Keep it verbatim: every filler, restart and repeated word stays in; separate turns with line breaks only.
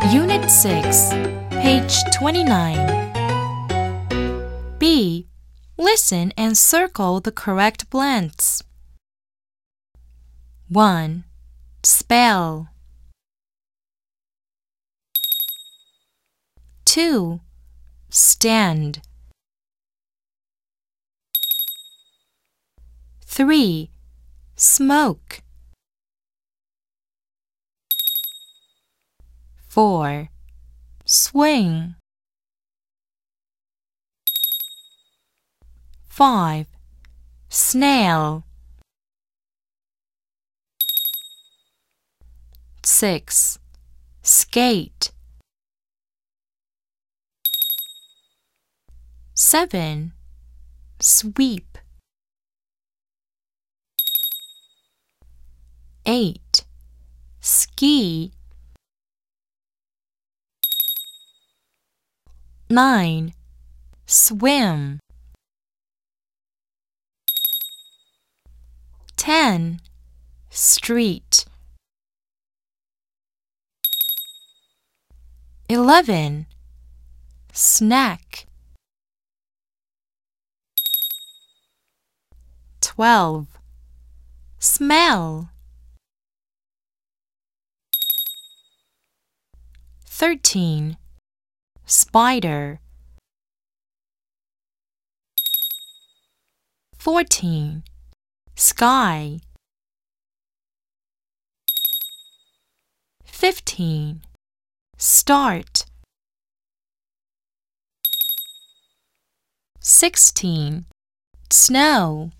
Unit six, page twenty-nine. B. Listen and circle the correct blanks. one. Spell. two. Stand. three. Smoke. four. Swing. five. Snail. six. Skate. seven. Sweep. eight. Ski. nine. Swim. ten. Street. eleven. Snack. twelve. Smell. thirteen. Spider. fourteen. Sky. fifteen. Start. sixteen. Snow.